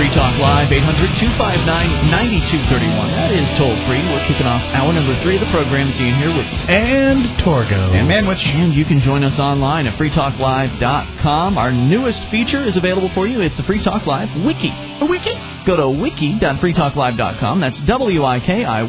Free Talk Live, 800-259-9231. That is toll-free. We're kicking off hour number 3 of the program. It's Ian here with... And Torgo. And Manwich. And you can join us online at freetalklive.com. Our newest feature is available for you. It's the Free Talk Live Wiki. A wiki? Go to wiki.freetalklive.com. That's W-I-K-I,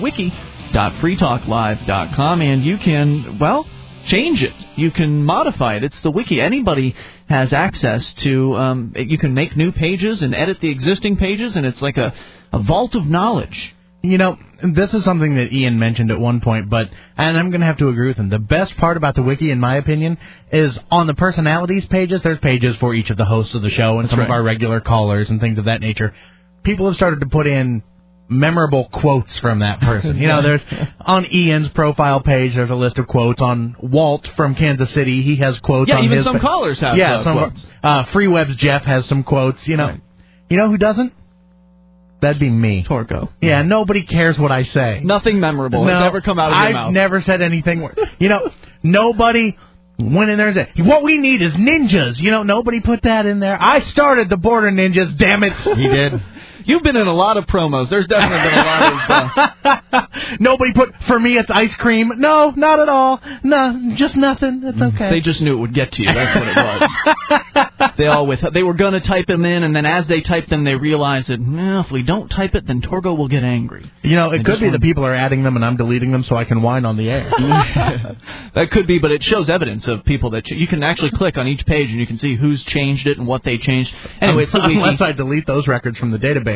wiki.freetalklive.com. And you can, well... change it. You can modify it. It's the wiki. Anybody has access to, you can make new pages and edit the existing pages, and it's like a vault of knowledge. You know, this is something that Ian mentioned at one point, and I'm going to have to agree with him. The best part about the wiki, in my opinion, is on the personalities pages, there's pages for each of the hosts of the show and some of our regular callers and things of that nature. People have started to put in memorable quotes from that person. You know, there's on Ian's profile page, there's a list of quotes. On Walt from Kansas City, he has quotes. Yeah, on even his some callers have quotes. FreeWeb's Jeff has some quotes. You know, right. You know who doesn't? That'd be me. Torgo. Yeah, nobody cares what I say. Nothing memorable has ever come out of your mouth. I've never said anything. You know, nobody went in there and said, what we need is ninjas. You know, nobody put that in there. I started the Border Ninjas, damn it. He did. You've been in a lot of promos. There's definitely been a lot of... Nobody put, for me, it's ice cream. No, not at all. No, just nothing. It's okay. They just knew it would get to you. That's what it was. They were going to type them in, and then as they typed them, they realized that, if we don't type it, then Torgo will get angry. You know, it could be the people are adding them, and I'm deleting them so I can whine on the air. That could be, but it shows evidence of people that you can actually click on each page, and you can see who's changed it and what they changed. Anyway, unless I delete those records from the database.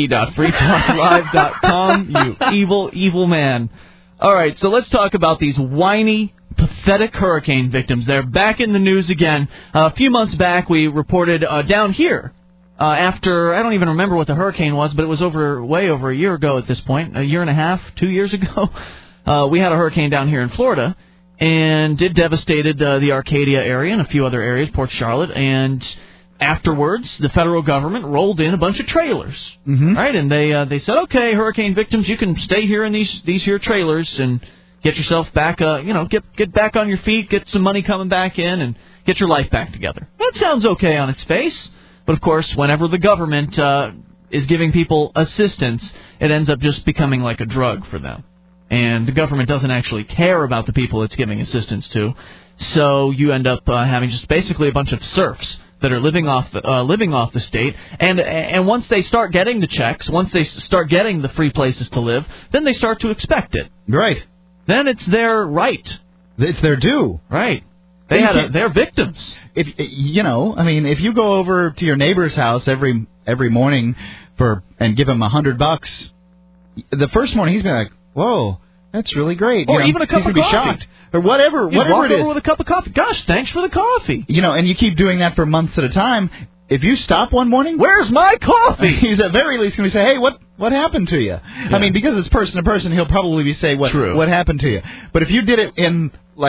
Wiki.freetalklive.com, you evil, evil man. All right, so let's talk about these whiny, pathetic hurricane victims. They're back in the news again. A few months back, we reported down here, after, I don't even remember what the hurricane was, but it was way over a year ago at this point, a year and a half, 2 years ago. We had a hurricane down here in Florida, and it devastated the Arcadia area and a few other areas, Port Charlotte, and... afterwards, the federal government rolled in a bunch of trailers, right? And they said, okay, hurricane victims, you can stay here in these here trailers and get yourself back, get back on your feet, get some money coming back in, and get your life back together. That sounds okay on its face, but of course, whenever the government is giving people assistance, it ends up just becoming like a drug for them. And the government doesn't actually care about the people it's giving assistance to, so you end up having just basically a bunch of serfs that are living off the state, and once they start getting the checks, once they start getting the free places to live, then they start to expect it. Right. Then it's their right. It's their due. Right. They're victims. If if you go over to your neighbor's house every morning and give him $100, the first morning he's gonna be like, whoa. That's really great. Or even a cup of coffee. He's going to be shocked. Or whatever walk it is. over with a cup of coffee. Gosh, thanks for the coffee. And you keep doing that for months at a time. If you stop one morning... Where's my coffee? He's at very least going to say, hey, what happened to you? Yeah. I mean, because it's person to person, he'll probably say what happened to you. But if you did it in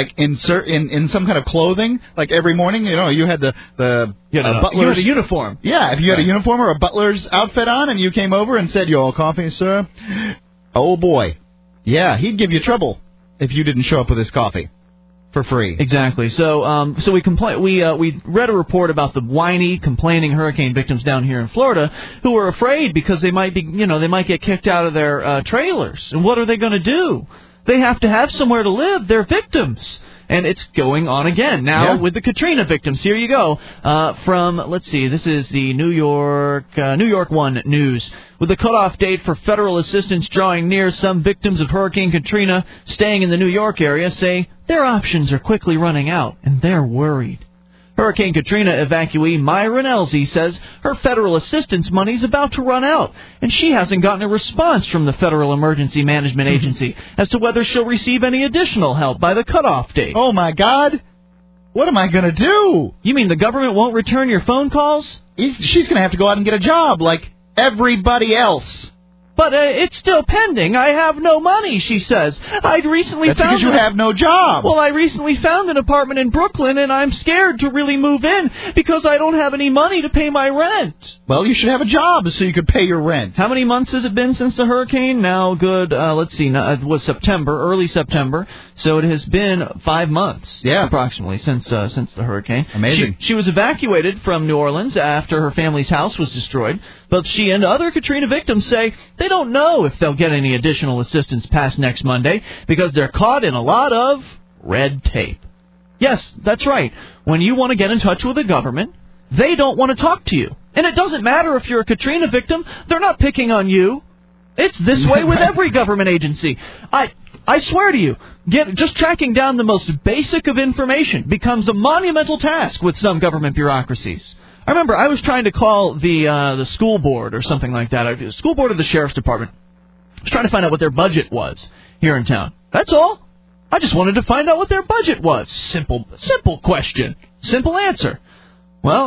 some kind of clothing, like every morning, you had the butler's... a uniform. Yeah, if you had a uniform or a butler's outfit on and you came over and said, your coffee, sir? Oh, boy. Yeah, he'd give you trouble if you didn't show up with his coffee for free. Exactly. So we read a report about the whiny, complaining hurricane victims down here in Florida who are afraid because they might get kicked out of their trailers. And what are they going to do? They have to have somewhere to live. They're victims. And it's going on again now with the Katrina victims. Here you go. Let's see, this is the New York One News. With the cutoff date for federal assistance drawing near, some victims of Hurricane Katrina staying in the New York area say their options are quickly running out, and they're worried. Hurricane Katrina evacuee Myron Elsie says her federal assistance money is about to run out, and she hasn't gotten a response from the Federal Emergency Management Agency as to whether she'll receive any additional help by the cutoff date. Oh, my God. What am I going to do? You mean the government won't return your phone calls? She's going to have to go out and get a job like everybody else. But it's still pending. I have no money, she says. That's because you have no job. Well, I recently found an apartment in Brooklyn, and I'm scared to really move in because I don't have any money to pay my rent. Well, you should have a job so you could pay your rent. How many months has it been since the hurricane? Now, let's see, it was early September, so it has been 5 months, approximately, since the hurricane. Amazing. She was evacuated from New Orleans after her family's house was destroyed, but she and other Katrina victims say they don't know if they'll get any additional assistance past next Monday because they're caught in a lot of red tape. Yes, that's right. When you want to get in touch with the government, they don't want to talk to you. And it doesn't matter if you're a Katrina victim. They're not picking on you. It's this way with every government agency. I swear to you, just tracking down the most basic of information becomes a monumental task with some government bureaucracies. I remember I was trying to call the school board or something like that, the school board of the sheriff's department. I was trying to find out what their budget was here in town. That's all. I just wanted to find out what their budget was. Simple question. Simple answer. Well,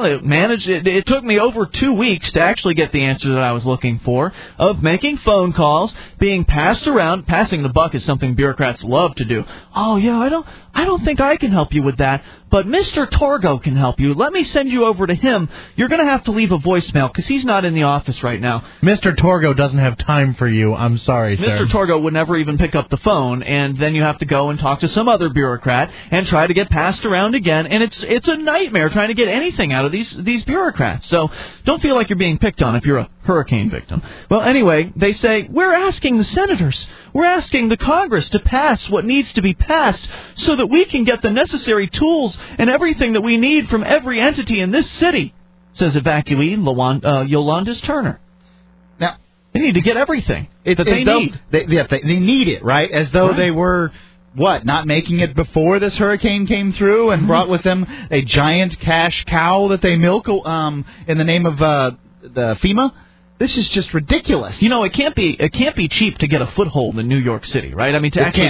it took me over 2 weeks to actually get the answer that I was looking for, of making phone calls, being passed around. Passing the buck is something bureaucrats love to do. Oh, yeah, I don't think I can help you with that, but Mr. Torgo can help you. Let me send you over to him. You're going to have to leave a voicemail because he's not in the office right now. Mr. Torgo doesn't have time for you. I'm sorry, sir. Mr. Torgo would never even pick up the phone, and then you have to go and talk to some other bureaucrat and try to get passed around again, and it's a nightmare trying to get anything out of these bureaucrats. So don't feel like you're being picked on if you're a hurricane victim. Well, anyway, they say, we're asking the senators, we're asking the Congress to pass what needs to be passed so that we can get the necessary tools and everything that we need from every entity in this city, says evacuee Yolandis Turner. Now, they need to get everything that they need. They need it, right? As though they were... not making it before this hurricane came through and brought with them a giant cash cow that they milk in the name of the FEMA? This is just ridiculous. You know, it can't be cheap to get a foothold in New York City, right? I mean, to actually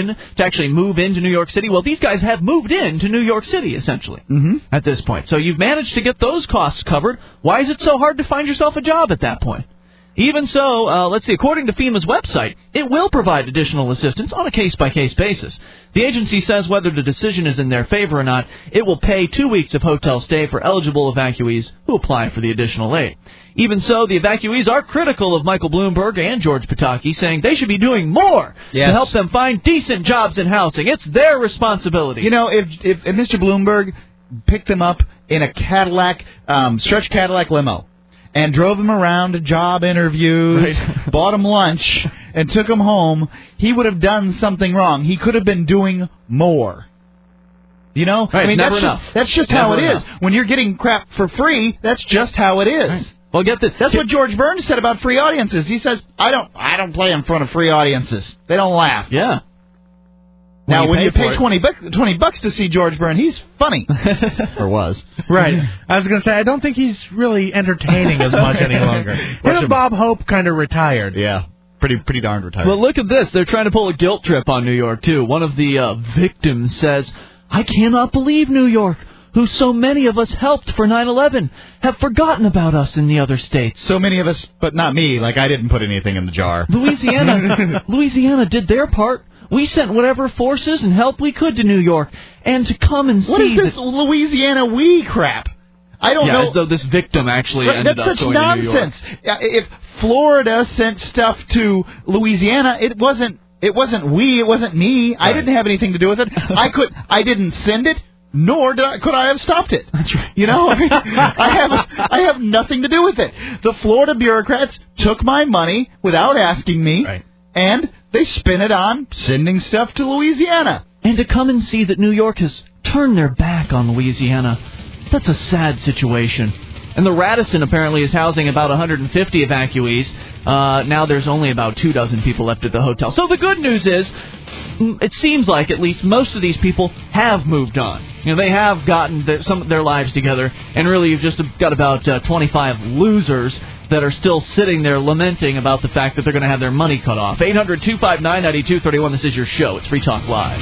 move into New York City. Well, these guys have moved into New York City, essentially, at this point. So you've managed to get those costs covered. Why is it so hard to find yourself a job at that point? Even so, let's see, according to FEMA's website, it will provide additional assistance on a case-by-case basis. The agency says whether the decision is in their favor or not, it will pay 2 weeks of hotel stay for eligible evacuees who apply for the additional aid. Even so, the evacuees are critical of Michael Bloomberg and George Pataki, saying they should be doing more to help them find decent jobs and housing. It's their responsibility. You know, if Mr. Bloomberg picked them up in a Cadillac, stretch Cadillac limo, and drove him around to job interviews, bought him lunch, and took him home, he would have done something wrong. He could have been doing more. You know? Right, I mean, that's just how it is. When you're getting crap for free, that's just how it is. Right. Well, get this. That's what George Burns said about free audiences. He says, I don't play in front of free audiences. They don't laugh. Yeah. Now, when you pay $20 to see George Byrne, he's funny. Or was. Right. I was going to say, I don't think he's really entertaining as much any longer. Him and Bob Hope kind of retired. Yeah. Pretty darn retired. Well, look at this. They're trying to pull a guilt trip on New York, too. One of the victims says, I cannot believe New York, who so many of us helped for 9/11, have forgotten about us in the other states. So many of us, but not me. Like, I didn't put anything in the jar. Louisiana did their part. We sent whatever forces and help we could to New York, and to come and see... What is this Louisiana we crap? I don't know. As though this victim actually ended up going to New York. That's such nonsense. If Florida sent stuff to Louisiana, it wasn't we, it wasn't me. Right. I didn't have anything to do with it. I didn't send it, nor could I have stopped it. That's right. You know, I have nothing to do with it. The Florida bureaucrats took my money without asking me, and they spent it on sending stuff to Louisiana. And to come and see that New York has turned their back on Louisiana, that's a sad situation. And the Radisson apparently is housing about 150 evacuees. Now there's only about 24 people left at the hotel. So the good news is, it seems like at least most of these people have moved on. You know, they have gotten some of their lives together, and really you've just got about 25 losers that are still sitting there lamenting about the fact that they're going to have their money cut off. 800-259-9231, this is your show. It's Free Talk Live.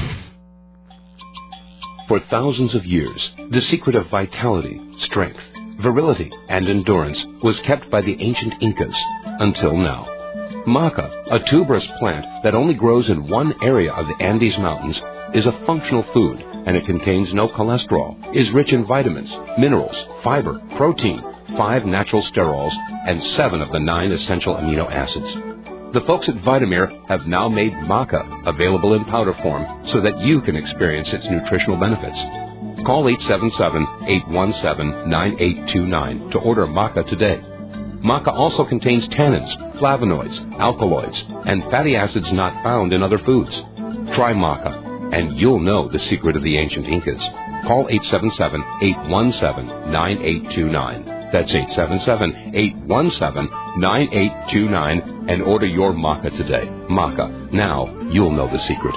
For thousands of years, the secret of vitality, strength, virility, and endurance was kept by the ancient Incas until now. Maca, a tuberous plant that only grows in one area of the Andes Mountains, is a functional food, and it contains no cholesterol, is rich in vitamins, minerals, fiber, protein, 5 natural sterols, and 7 of the 9 essential amino acids. The folks at Vitamir have now made Maca available in powder form so that you can experience its nutritional benefits. Call 877-817-9829 to order Maca today. Maca also contains tannins, flavonoids, alkaloids, and fatty acids not found in other foods. Try Maca, and you'll know the secret of the ancient Incas. Call 877-817-9829. That's 877-817-9829 and order your Maca today. Maca. Now you'll know the secret.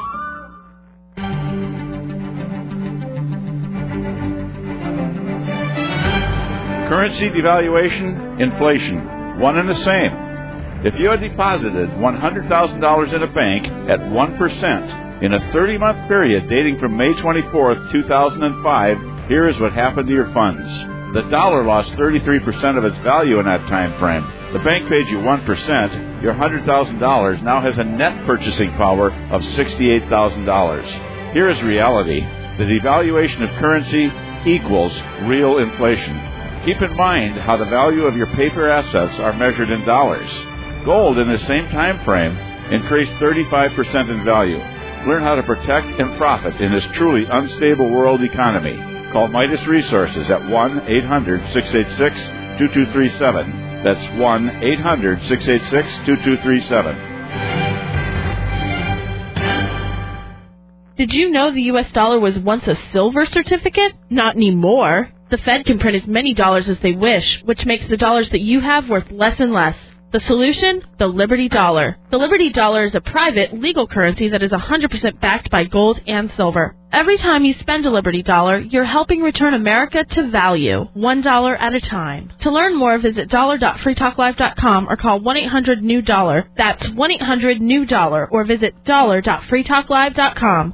Currency devaluation, inflation, one and the same. If you had deposited $100,000 in a bank at 1% in a 30-month period dating from May 24th, 2005, here is what happened to your funds. The dollar lost 33% of its value in that time frame. The bank paid you 1%. Your $100,000 now has a net purchasing power of $68,000. Here is reality. The devaluation of currency equals real inflation. Keep in mind how the value of your paper assets are measured in dollars. Gold in the same time frame increased 35% in value. Learn how to protect and profit in this truly unstable world economy. Call Midas Resources at 1-800-686-2237. That's 1-800-686-2237. Did you know the U.S. dollar was once a silver certificate? Not anymore. The Fed can print as many dollars as they wish, which makes the dollars that you have worth less and less. The solution? The Liberty Dollar. The Liberty Dollar is a private, legal currency that is 100% backed by gold and silver. Every time you spend a Liberty Dollar, you're helping return America to value, $1 at a time. To learn more, visit dollar.freetalklive.com or call 1-800-NEW-DOLLAR. That's 1-800-NEW-DOLLAR or visit dollar.freetalklive.com.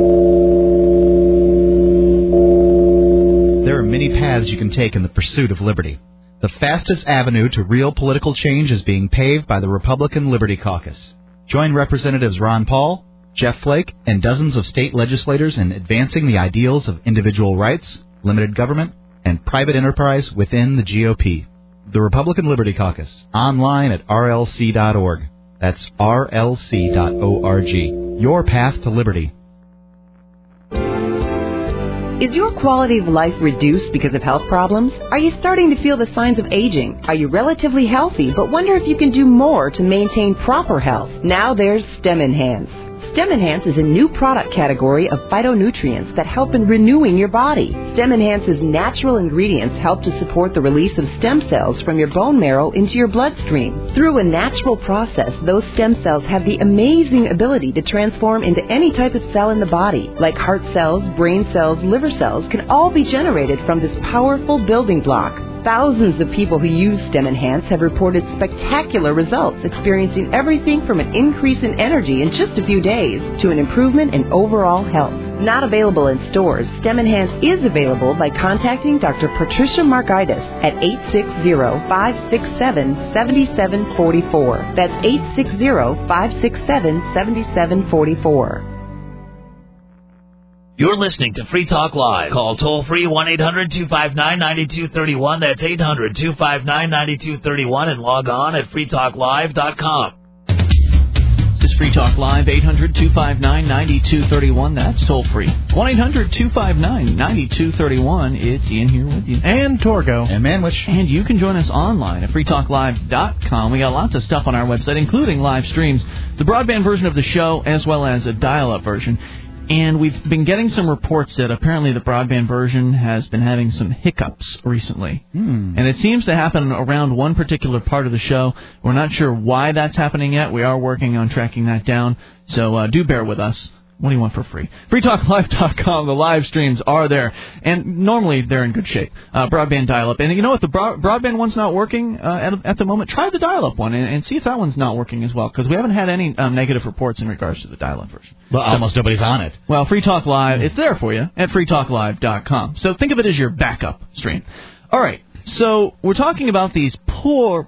There are many paths you can take in the pursuit of liberty. The fastest avenue to real political change is being paved by the Republican Liberty Caucus. Join Representatives Ron Paul, Jeff Flake, and dozens of state legislators in advancing the ideals of individual rights, limited government, and private enterprise within the GOP. The Republican Liberty Caucus, online at rlc.org. That's rlc.org. Your path to liberty. Is your quality of life reduced because of health problems? Are you starting to feel the signs of aging? Are you relatively healthy but wonder if you can do more to maintain proper health? Now there's STEM Enhance. STEM Enhance is a new product category of phytonutrients that help in renewing your body. STEM Enhance's natural ingredients help to support the release of stem cells from your bone marrow into your bloodstream. Through a natural process, those stem cells have the amazing ability to transform into any type of cell in the body, like heart cells, brain cells, liver cells, can all be generated from this powerful building block. Thousands of people who use STEM Enhance have reported spectacular results, experiencing everything from an increase in energy in just a few days to an improvement in overall health. Not available in stores, STEM Enhance is available by contacting Dr. Patricia Markaitis at 860-567-7744. That's 860-567-7744. You're listening to Free Talk Live. Call toll-free 1-800-259-9231. That's 800-259-9231. And log on at freetalklive.com. This is Free Talk Live, 800-259-9231. That's toll-free. 1-800-259-9231. It's Ian here with you. And Torgo. And Manwich. And you can join us online at freetalklive.com. We got lots of stuff on our website, including live streams, the broadband version of the show, as well as a dial-up version. And we've been getting some reports that apparently the broadband version has been having some hiccups recently. And it seems to happen around one particular part of the show. We're not sure why that's happening yet. We are working on tracking that down. So do bear with us. What do you want for free? FreeTalkLive.com. The live streams are there. And normally they're in good shape. Broadband dial-up. And you know what? The broadband one's not working at the moment. Try the dial-up one and see if that one's not working as well. Because we haven't had any negative reports in regards to the dial-up version. Well, almost nobody's on it. Well, Free Talk Live, it's there for you at freetalklive.com. So think of it as your backup stream. All right. So we're talking about these poor,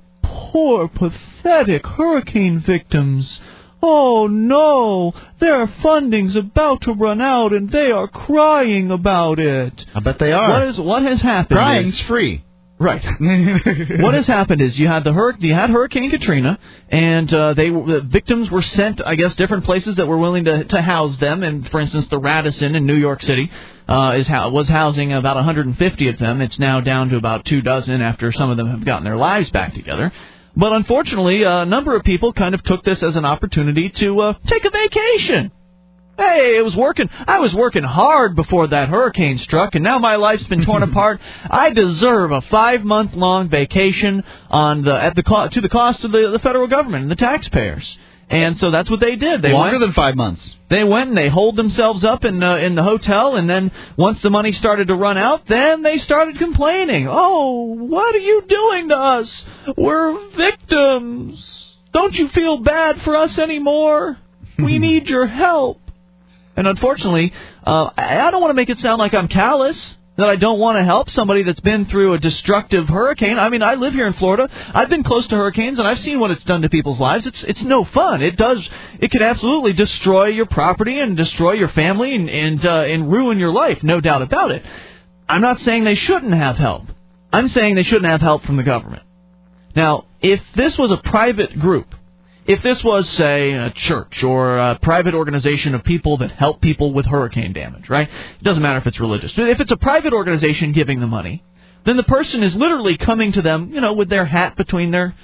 pathetic hurricane victims. Oh, no, their funding's about to run out, and they are crying about it. I bet they are. What has happened? Crying's free. Right. What has happened is you had Hurricane Katrina, and the victims were sent, I guess, different places that were willing to house them. And for instance, the Radisson in New York City was housing about 150 of them. It's now down to about 24 after some of them have gotten their lives back together. But unfortunately, a number of people kind of took this as an opportunity to take a vacation. Hey, I was working hard before that hurricane struck, and now my life's been torn apart. I deserve a 5-month-long vacation to the cost of the federal government and the taxpayers. And so that's what they did. Longer than 5 months. They went and they holed themselves up in the hotel, and then once the money started to run out, then they started complaining. Oh, what are you doing to us? We're victims. Don't you feel bad for us anymore? We need your help. And unfortunately, I don't want to make it sound like I'm callous, that I don't want to help somebody that's been through a destructive hurricane. I mean, I live here in Florida. I've been close to hurricanes, and I've seen what it's done to people's lives. It's no fun. It can absolutely destroy your property and destroy your family and ruin your life, no doubt about it. I'm not saying they shouldn't have help. I'm saying they shouldn't have help from the government. Now, if this was a private group, if this was, say, a church or a private organization of people that help people with hurricane damage, right? It doesn't matter if it's religious. But if it's a private organization giving the money, then the person is literally coming to them, with their hat between their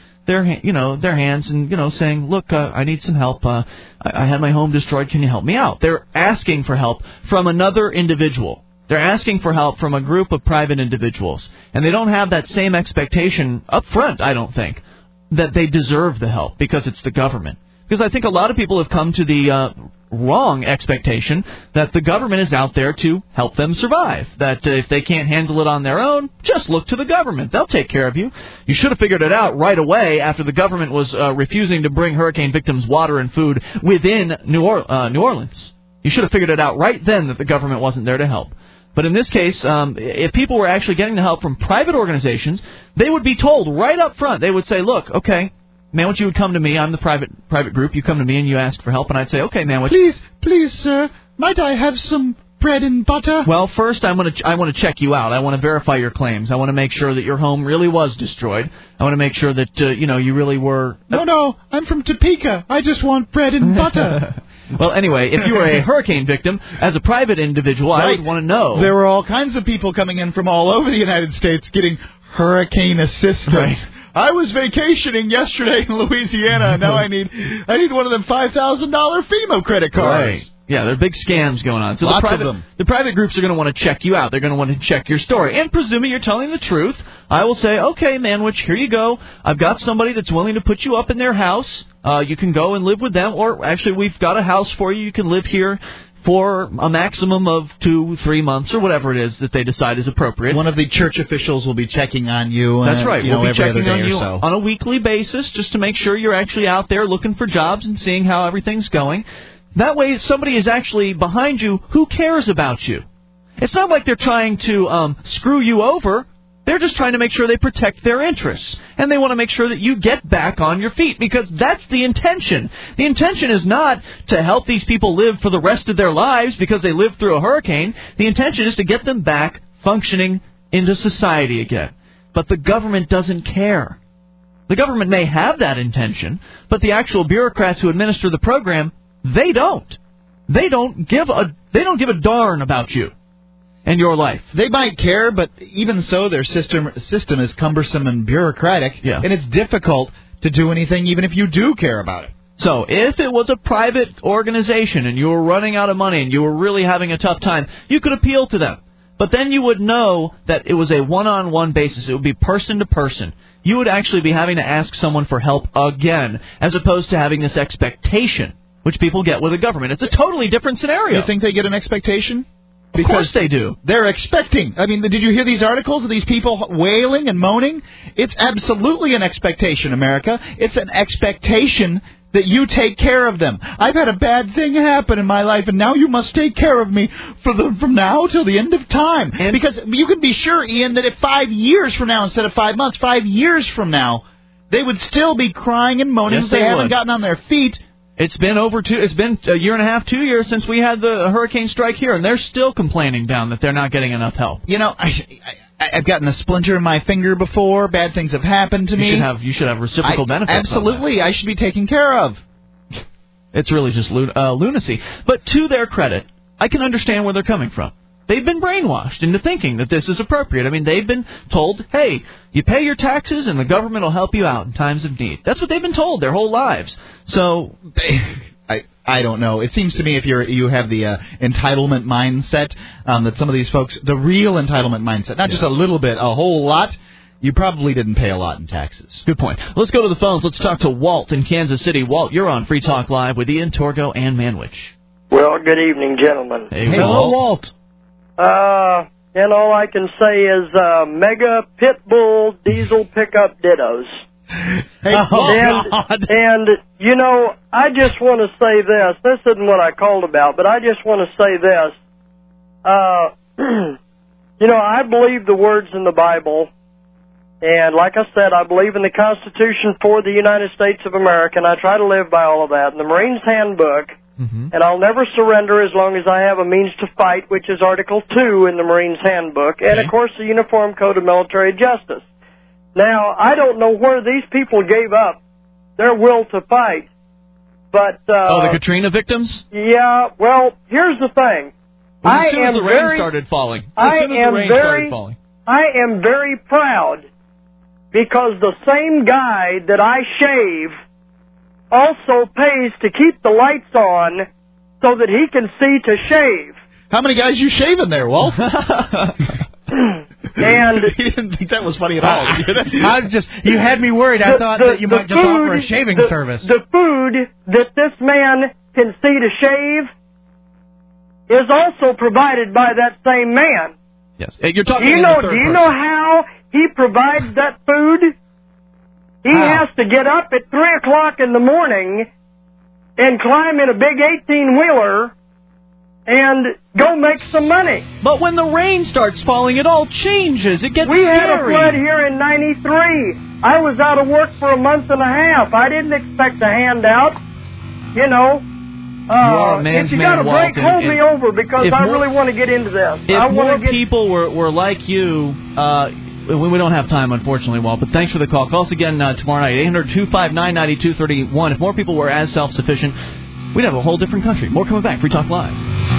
hands and, saying, look, I need some help. I had my home destroyed. Can you help me out? They're asking for help from another individual. They're asking for help from a group of private individuals. And they don't have that same expectation up front, I don't think, that they deserve the help because it's the government. Because I think a lot of people have come to the wrong expectation that the government is out there to help them survive. That if they can't handle it on their own, just look to the government. They'll take care of you. You should have figured it out right away after the government was refusing to bring hurricane victims water and food within New Orleans. You should have figured it out right then that the government wasn't there to help. But in this case, if people were actually getting the help from private organizations, they would be told right up front. They would say, look, okay, Manwich, you would come to me. I'm the private group. You come to me and you ask for help. And I'd say, okay, Manwich. Please, sir, might I have some bread and butter? Well, first, I want to check you out. I want to verify your claims. I want to make sure that your home really was destroyed. I want to make sure that, you really were... No, I'm from Topeka. I just want bread and butter. Well, anyway, if you were a hurricane victim, as a private individual, I would want to know. There were all kinds of people coming in from all over the United States getting hurricane assistance. Right. I was vacationing yesterday in Louisiana, and now I need one of them $5,000 FEMA credit cards. Right. Yeah, there are big scams going on. So Lots of them. The private groups are going to want to check you out. They're going to want to check your story. And presuming you're telling the truth, I will say, okay, Manwich, here you go. I've got somebody that's willing to put you up in their house. You can go and live with them. Or actually, we've got a house for you. You can live here for a maximum of 2-3 months or whatever it is that they decide is appropriate. One of the church officials will be checking on you. That's right. We'll be every checking other day on you or so. on a weekly basis just to make sure you're actually out there looking for jobs and seeing how everything's going. That way, if somebody is actually behind you who cares about you. It's not like they're trying to screw you over. They're just trying to make sure they protect their interests. And they want to make sure that you get back on your feet, because that's the intention. The intention is not to help these people live for the rest of their lives because they lived through a hurricane. The intention is to get them back functioning into society again. But the government doesn't care. The government may have that intention, but the actual bureaucrats who administer the program, they don't. They don't give a darn about you and your life. They might care, but even so, their system is cumbersome and bureaucratic, and it's difficult to do anything even if you do care about it. So if it was a private organization and you were running out of money and you were really having a tough time, you could appeal to them. But then you would know that it was a one-on-one basis. It would be person to person. You would actually be having to ask someone for help again, as opposed to having this expectation, which people get with the government. It's a totally different scenario. You think they get an expectation? Of course they do. They're expecting. I mean, did you hear these articles of these people wailing and moaning? It's absolutely an expectation, America. It's an expectation that you take care of them. I've had a bad thing happen in my life, and now you must take care of me from now till the end of time. And because you can be sure, Ian, that if 5 years from now, instead of 5 months, 5 years from now, they would still be crying and moaning because they haven't gotten on their feet. It's been it's been a year and a half, 2 years since we had the hurricane strike here, and they're still complaining down that they're not getting enough help. You know, I've gotten a splinter in my finger before. Bad things have happened to me. You should have reciprocal benefits. Absolutely, I should be taken care of. It's really just lunacy. But to their credit, I can understand where they're coming from. They've been brainwashed into thinking that this is appropriate. I mean, they've been told, hey, you pay your taxes and the government will help you out in times of need. That's what they've been told their whole lives. So I don't know. It seems to me if you have the entitlement mindset, that some of these folks, the real entitlement mindset, not just a little bit, a whole lot, you probably didn't pay a lot in taxes. Good point. Let's go to the phones. Let's talk to Walt in Kansas City. Walt, you're on Free Talk Live with Ian, Torgo, and Manwich. Well, good evening, gentlemen. Hey, hello, Walt. And all I can say is mega pit bull diesel pickup dittos. And, you know, I just want to say this. This isn't what I called about, but I just want to say this. You know, I believe the words in the Bible, and like I said, I believe in the Constitution for the United States of America, and I try to live by all of that. And the Marines Handbook, and I'll never surrender as long as I have a means to fight, which is Article 2 in the Marines Handbook, and, of course, the Uniform Code of Military Justice. Now, I don't know where these people gave up their will to fight, but... the Katrina victims? Yeah, well, here's the thing. As soon as the rain started falling. I am very proud because the same guy that I shave also pays to keep the lights on so that he can see to shave. How many guys you shaving there, Walt? And he didn't think that was funny at all. You had me worried. I thought that you might just offer a shaving service. The food that this man can see to shave is also provided by that same man. Yes. You're talking do you know how he provides that food? He has to get up at 3 o'clock in the morning and climb in a big 18-wheeler and go make some money. But when the rain starts falling, it all changes. It gets We scary. had a flood here in 93. I was out of work for a month and a half. I didn't expect a handout. You know. If you got a break, hold me over because I really want to get into this. If more people were like you... we don't have time, unfortunately, Walt, but thanks for the call. Call us again tomorrow night, 800-259-9231. If more people were as self-sufficient, we'd have a whole different country. More coming back. Free Talk Live.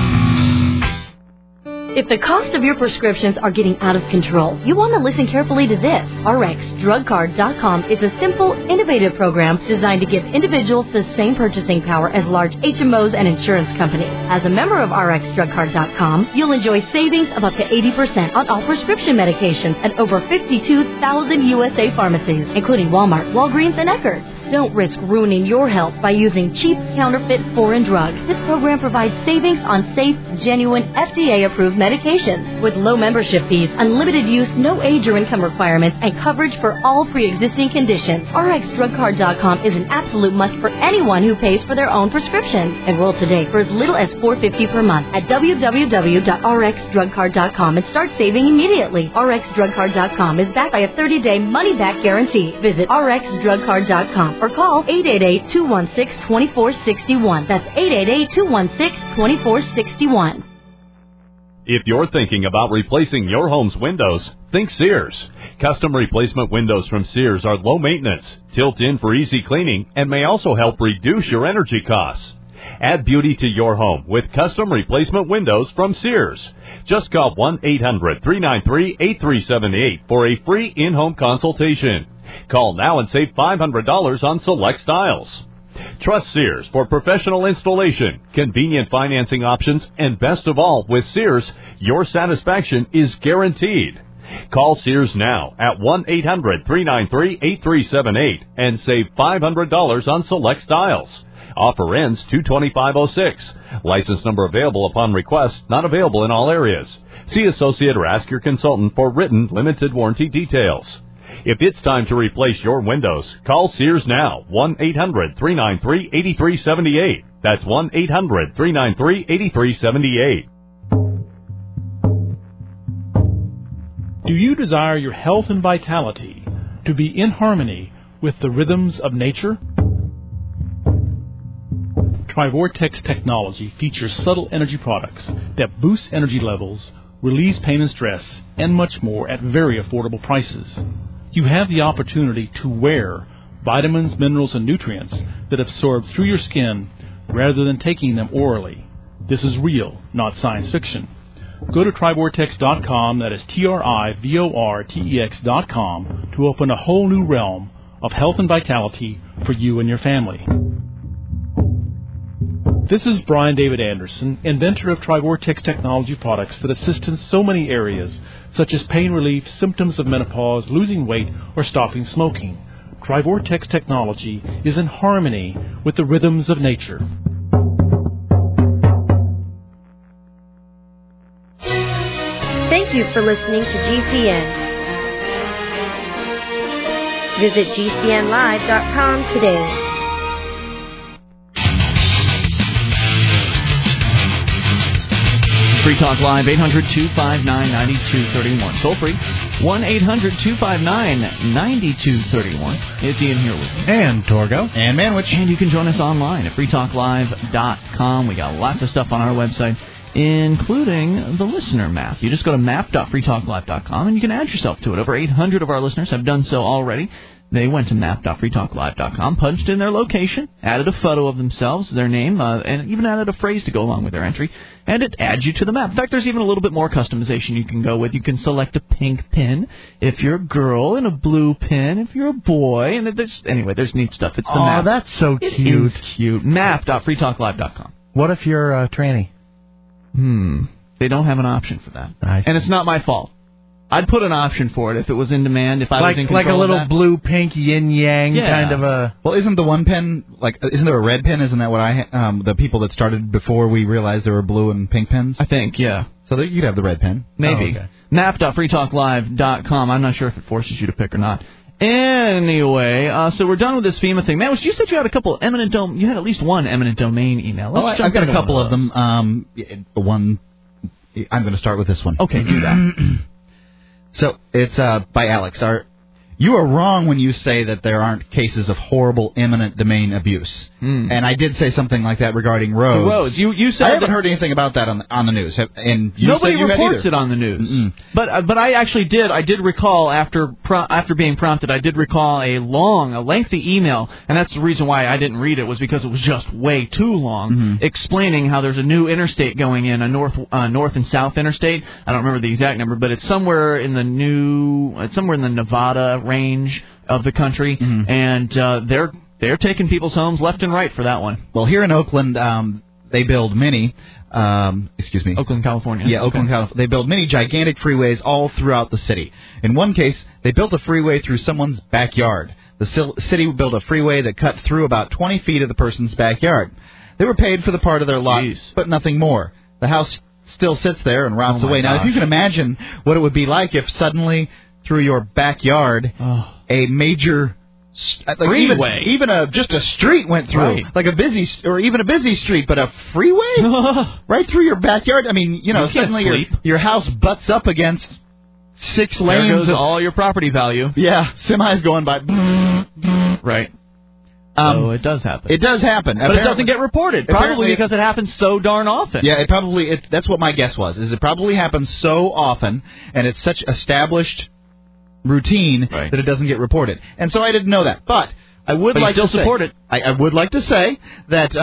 If the cost of your prescriptions are getting out of control, you want to listen carefully to this. RxDrugCard.com is a simple, innovative program designed to give individuals the same purchasing power as large HMOs and insurance companies. As a member of RxDrugCard.com, you'll enjoy savings of up to 80% on all prescription medications at over 52,000 USA pharmacies, including Walmart, Walgreens, and Eckerd's. Don't risk ruining your health by using cheap, counterfeit, foreign drugs. This program provides savings on safe, genuine, FDA-approved medications with low membership fees, unlimited use, no age or income requirements, and coverage for all pre-existing conditions. RxDrugCard.com is an absolute must for anyone who pays for their own prescriptions. Enroll today for as little as $4.50 per month at www.rxdrugcard.com and start saving immediately. RxDrugCard.com is backed by a 30-day money-back guarantee. Visit RxDrugCard.com or call 888-216-2461. That's 888-216-2461. If you're thinking about replacing your home's windows, think Sears. Custom replacement windows from Sears are low maintenance, tilt-in for easy cleaning, and may also help reduce your energy costs. Add beauty to your home with custom replacement windows from Sears. Just call 1-800-393-8378 for a free in-home consultation. Call now and save $500 on select styles. Trust Sears for professional installation, convenient financing options, and best of all, with Sears, your satisfaction is guaranteed. Call Sears now at 1-800-393-8378 and save $500 on select styles. Offer ends 2/25/06. License number available upon request, not available in all areas. See associate or ask your consultant for written limited warranty details. If it's time to replace your windows, call Sears now. 1-800-393-8378. That's 1-800-393-8378. Do you desire your health and vitality to be in harmony with the rhythms of nature? Trivortex technology features subtle energy products that boost energy levels, release pain and stress, and much more at very affordable prices. You have the opportunity to wear vitamins, minerals, and nutrients that absorb through your skin rather than taking them orally. This is real, not science fiction. Go to Trivortex.com, that is TRIVORTEX.com, to open a whole new realm of health and vitality for you and your family. This is Brian David Anderson, inventor of Trivortex technology products that assist in so many areas, such as pain relief, symptoms of menopause, losing weight, or stopping smoking. Trivortex technology is in harmony with the rhythms of nature. Thank you for listening to GCN. Visit GCNlive.com today. Free Talk Live, 800-259-9231. Toll free, 1-800-259-9231. It's Ian here with you. And Torgo. And Manwich. And you can join us online at freetalklive.com. We got lots of stuff on our website, including the listener map. You just go to map.freetalklive.com and you can add yourself to it. Over 800 of our listeners have done so already. They went to map.freetalklive.com, punched in their location, added a photo of themselves, their name, and even added a phrase to go along with their entry, and it adds you to the map. In fact, there's even a little bit more customization you can go with. You can select a pink pin if you're a girl and a blue pin if you're a boy. And there's neat stuff. It's the map. Oh, that's so cute. It is cute. Map.freetalklive.com. What if you're a tranny? They don't have an option for that. And it's not my fault. I'd put an option for it if it was in demand, if I was in control like a little of that. blue, pink, yin-yang kind of a... Well, isn't the one pen, isn't there a red pen? Isn't that what the people that started before we realized there were blue and pink pens? I think, yeah. So you'd have the red pen. Maybe. Oh, okay. Map.freetalklive.com. I'm not sure if it forces you to pick or not. Anyway, so we're done with this FEMA thing. Man, you said you had a couple eminent you had at least one eminent domain email. I've got a couple of them. One, I'm going to start with this one. Okay, do that. So it's by Alex. You are wrong when you say that there aren't cases of horrible eminent domain abuse. And I did say something like that regarding Rhodes. You said I haven't heard anything about that on the news. And you nobody said you reports it on the news. But I actually did. I did recall after being prompted. I did recall a lengthy email, and that's the reason why I didn't read it, was because it was just way too long, explaining how there's a new interstate going in, a north and south interstate. I don't remember the exact number, but it's somewhere in the Nevada range of the country, and they're taking people's homes left and right for that one. Well, here in Oakland, they build many. Oakland, California. Yeah, Oakland, California. They build many gigantic freeways all throughout the city. In one case, they built a freeway through someone's backyard. The city built a freeway that cut through about 20 feet of the person's backyard. They were paid for the part of their lot, but nothing more. The house still sits there and rots away. Now, if you can imagine what it would be like if suddenly through your backyard a major freeway, even just a street went through, like a busy street, but a freeway right through your backyard. I mean, suddenly your house butts up against 6 lanes. There goes all your property value. Yeah, semis going by. Right. So it does happen. It does happen, but it doesn't get reported. Probably because it happens so darn often. Yeah, that's what my guess was. Is it probably happens so often, and it's such established routine that it doesn't get reported. And so I didn't know that. But I would like to support it. I would like to say that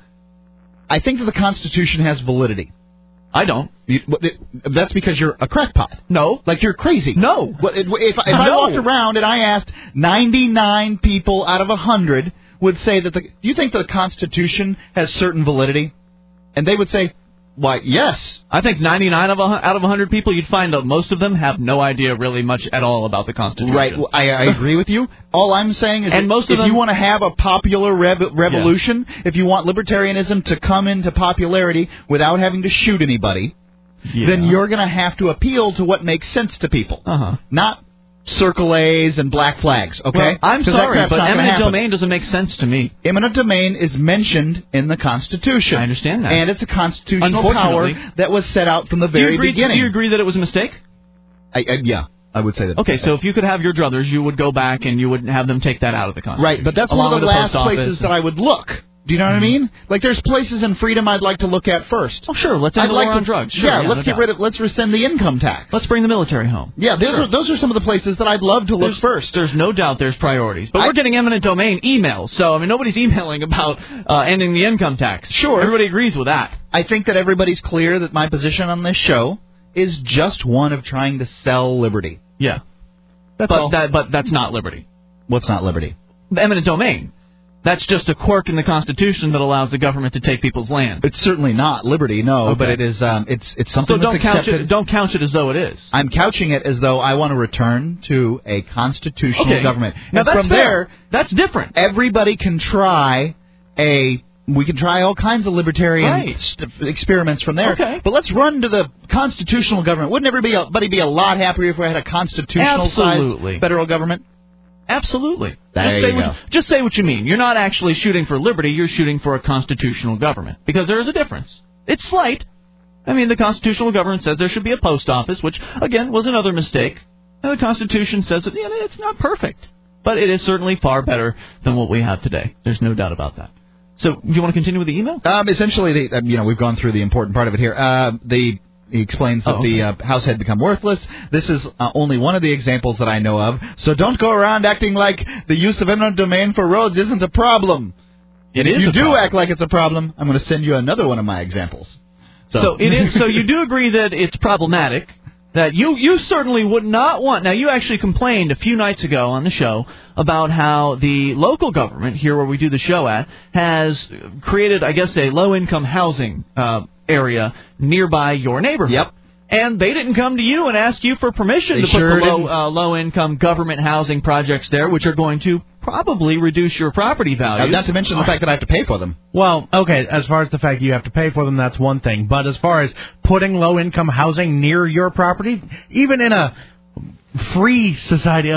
I think that the Constitution has validity. I don't. That's because you're a crackpot. No. Like you're crazy. No. If I walked around and I asked 99 people out of 100 would say that do you think the Constitution has certain validity? And they would say, why, yes. I think 99 out of 100 people, you'd find that most of them have no idea really much at all about the Constitution. Right. Well, I agree with you. All I'm saying is if you want to have a popular revolution, if you want libertarianism to come into popularity without having to shoot anybody, then you're going to have to appeal to what makes sense to people. Not Circle A's and black flags, okay? Well, I'm sorry, but eminent domain doesn't make sense to me. Eminent domain is mentioned in the Constitution. I understand that. And it's a constitutional power that was set out from the very beginning. Do you agree that it was a mistake? Yeah, I would say that. Okay, so if you could have your druthers, you would go back and you would have them take that out of the Constitution. Right, but that's one of the last places that I would look. Do you know what I mean? Like, there's places in freedom I'd like to look at first. Oh, sure. Let's end the war on drugs. Sure, yeah, let's rescind the income tax. Let's bring the military home. Yeah, those are some of the places that I'd love to look first. There's no doubt there's priorities. But we're getting eminent domain emails, so, I mean, nobody's emailing about ending the income tax. Sure. Everybody agrees with that. I think that everybody's clear that my position on this show is just one of trying to sell liberty. Yeah. That's all. But that's not liberty. What's not liberty? The eminent domain. That's just a quirk in the Constitution that allows the government to take people's land. It's certainly not liberty, no, okay. But it is. It's something. So don't couch it as though it is. I'm couching it as though I want to return to a constitutional government. Now and that's from fair. there, that's different. Everybody can try we can try all kinds of libertarian experiments from there. Okay. But let's run to the constitutional government. Wouldn't everybody be a lot happier if we had a constitutional-sized federal government? Absolutely. There Just say what you mean. You're not actually shooting for liberty. You're shooting for a constitutional government. Because there is a difference. It's slight. I mean, the constitutional government says there should be a post office, which, again, was another mistake. And the Constitution says that it's not perfect. But it is certainly far better than what we have today. There's no doubt about that. So, do you want to continue with the email? Essentially, we've gone through the important part of it here. He explains that the house had become worthless. This is only one of the examples that I know of. So don't go around acting like the use of eminent domain for roads isn't a problem. If you do act like it's a problem, I'm going to send you another one of my examples. So it is. So you do agree that it's problematic. That you certainly would not want. Now, you actually complained a few nights ago on the show about how the local government, here where we do the show at, has created, I guess, a low-income housing area nearby your neighborhood. Yep. And they didn't come to you and ask you for permission to put the low-income government housing projects there, which are going to probably reduce your property values. Not to mention the fact that I have to pay for them. Well, okay, as far as the fact you have to pay for them, that's one thing. But as far as putting low-income housing near your property, even in a free society,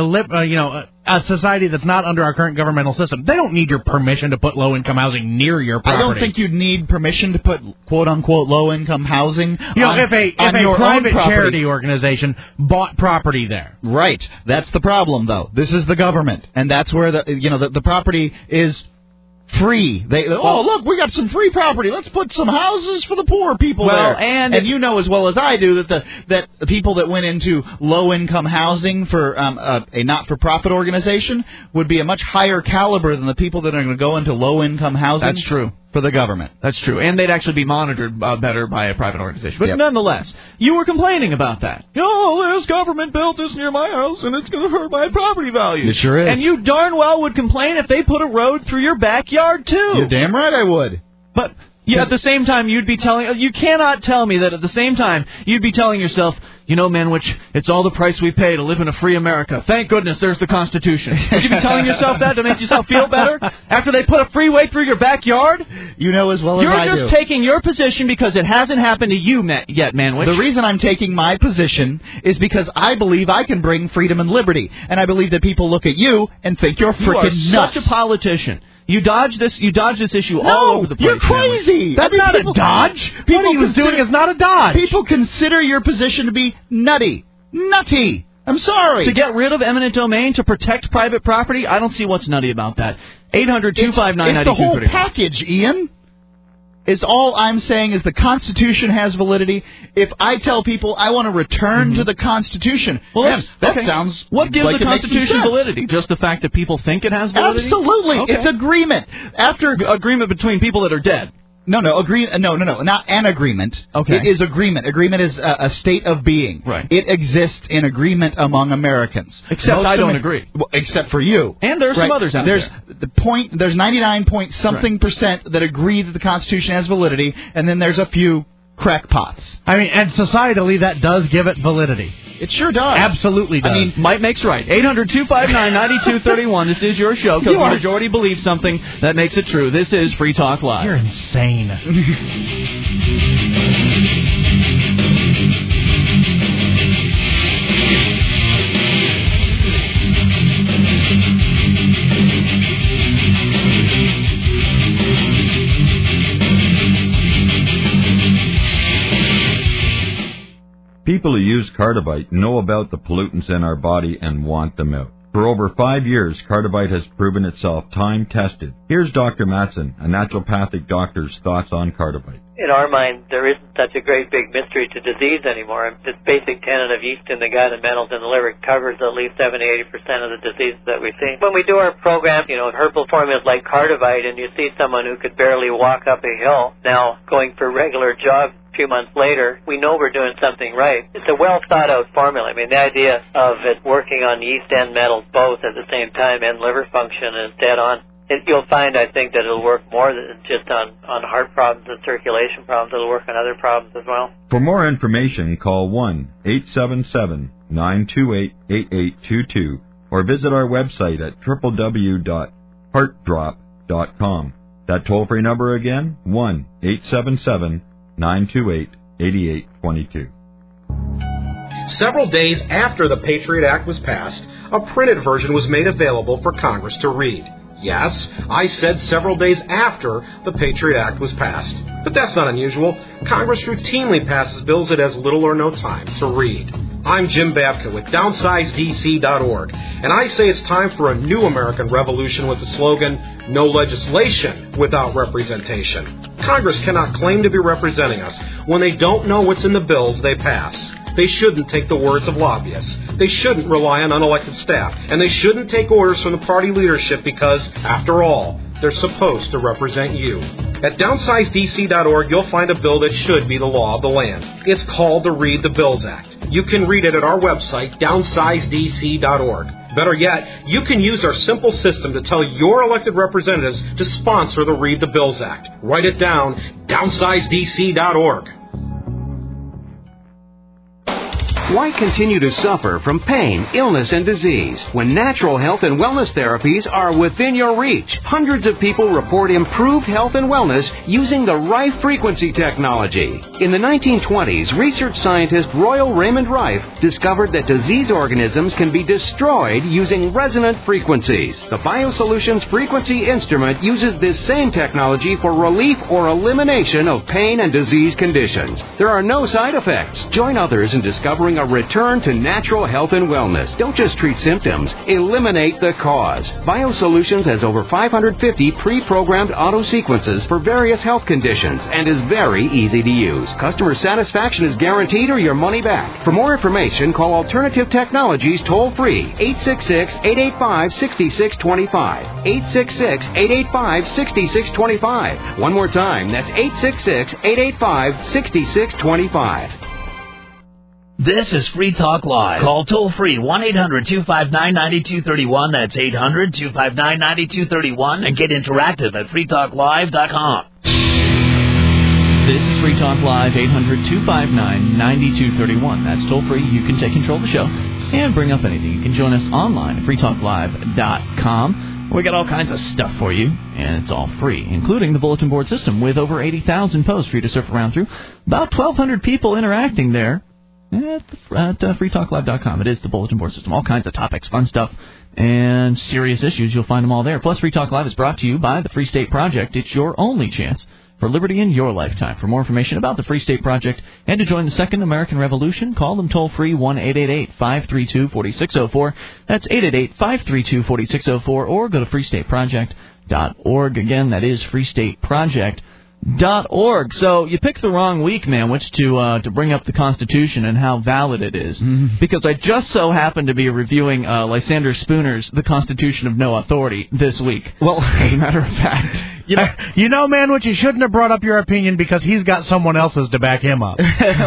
a society that's not under our current governmental system, they don't need your permission to put low-income housing near your property. I don't think you'd need permission to put quote-unquote low-income housing if a private charity organization bought property there. Right. That's the problem, though. This is the government, and that's where the property is free. Look, we got some free property. Let's put some houses for the poor people there. And you know as well as I do that the people that went into low-income housing for a not-for-profit organization would be a much higher caliber than the people that are going to go into low-income housing. That's true. For the government. That's true. And they'd actually be monitored better by a private organization. But nonetheless, you were complaining about that. This government built this near my house, and it's going to hurt my property values. It sure is. And you darn well would complain if they put a road through your backyard, too. You're damn right I would. But at the same time, you cannot tell me that at the same time, you'd be telling yourself, Manwich, it's all the price we pay to live in a free America. Thank goodness there's the Constitution. Would you be telling yourself that to make yourself feel better after they put a freeway through your backyard? You know as well as I do. You're just taking your position because it hasn't happened to you yet, Manwich. The reason I'm taking my position is because I believe I can bring freedom and liberty. And I believe that people look at you and think you're freaking nuts. Such a politician. You dodge this issue all over the place. You're crazy. That's not a dodge. What he was doing is not a dodge. People consider your position to be nutty. Nutty. I'm sorry. To get rid of eminent domain, to protect private property, I don't see what's nutty about that. 800-259-9231. It's the whole package, Ian. Is all I'm saying is the Constitution has validity. If I tell people I want to return to the Constitution, that sounds what gives like the Constitution validity? Just the fact that people think it has validity? Absolutely. Okay. It's agreement. Agreement between people that are dead. No, not an agreement. Okay. It is agreement. Agreement is a state of being. Right. It exists in agreement among Americans. Except I don't agree. Well, except for you. And there's some others out there. There's 99-point-something% that agree that the Constitution has validity, and then there's a few crackpots. I mean, and societally, that does give it validity. It sure does. Absolutely does. I mean, might makes right. 800-259-9231. This is your show because the majority believes something that makes it true. This is Free Talk Live. You're insane. People who use Cardivite know about the pollutants in our body and want them out. For over 5 years, Cardivite has proven itself time-tested. Here's Dr. Matson, a naturopathic doctor's thoughts on Cardivite. In our mind, there isn't such a great big mystery to disease anymore. This basic tenet of yeast in the gut and metals in the liver covers at least 70-80% of the diseases that we see. When we do our program, herbal formulas like Cardivite, and you see someone who could barely walk up a hill now going for regular jogs a few months later, we know we're doing something right. It's a well-thought-out formula. I mean, the idea of it working on yeast and metals both at the same time and liver function is dead on. You'll find, I think, that it'll work more than just on heart problems and circulation problems. It'll work on other problems as well. For more information, call 1-877-928-8822 or visit our website at www.heartdrop.com. That toll-free number again, 1-877-928-8822. Several days after the Patriot Act was passed, a printed version was made available for Congress to read. Yes, I said several days after the Patriot Act was passed. But that's not unusual. Congress routinely passes bills it has little or no time to read. I'm Jim Babka with DownsizeDC.org, and I say it's time for a new American revolution with the slogan, no legislation without representation. Congress cannot claim to be representing us when they don't know what's in the bills they pass. They shouldn't take the words of lobbyists. They shouldn't rely on unelected staff. And they shouldn't take orders from the party leadership because, after all, they're supposed to represent you. At DownsizeDC.org, you'll find a bill that should be the law of the land. It's called the Read the Bills Act. You can read it at our website, DownsizeDC.org. Better yet, you can use our simple system to tell your elected representatives to sponsor the Read the Bills Act. Write it down, DownsizeDC.org. Why continue to suffer from pain, illness, and disease when natural health and wellness therapies are within your reach? Hundreds of people report improved health and wellness using the Rife frequency technology. In the 1920s, research scientist Royal Raymond Rife discovered that disease organisms can be destroyed using resonant frequencies. The BioSolutions frequency instrument uses this same technology for relief or elimination of pain and disease conditions. There are no side effects. Join others in discovering a return to natural health and wellness. Don't just treat symptoms. Eliminate the cause. BioSolutions has over 550 pre-programmed auto sequences for various health conditions and is very easy to use. Customer satisfaction is guaranteed or your money back. For more information, call Alternative Technologies toll-free 866-885-6625. 866-885-6625. One more time, that's 866-885-6625. This is Free Talk Live. Call toll-free 1-800-259-9231. That's 800-259-9231. And get interactive at freetalklive.com. This is Free Talk Live, 800-259-9231. That's toll-free. You can take control of the show and bring up anything. You can join us online at freetalklive.com. We got all kinds of stuff for you, and it's all free, including the bulletin board system with over 80,000 posts for you to surf around through. About 1,200 people interacting there. At freetalklive.com. It is the bulletin board system. All kinds of topics, fun stuff, and serious issues. You'll find them all there. Plus, Free Talk Live is brought to you by the Free State Project. It's your only chance for liberty in your lifetime. For more information about the Free State Project and to join the Second American Revolution, call them toll-free 1-888-532-4604. That's 888-532-4604, or go to freestateproject.org. Again, that is freestateproject.org. So you picked the wrong week, man, which to bring up the Constitution and how valid it is. Mm-hmm. Because I just so happened to be reviewing Lysander Spooner's The Constitution of No Authority this week. Well, as a matter of fact. You know, man, what you shouldn't have brought up your opinion because he's got someone else's to back him up.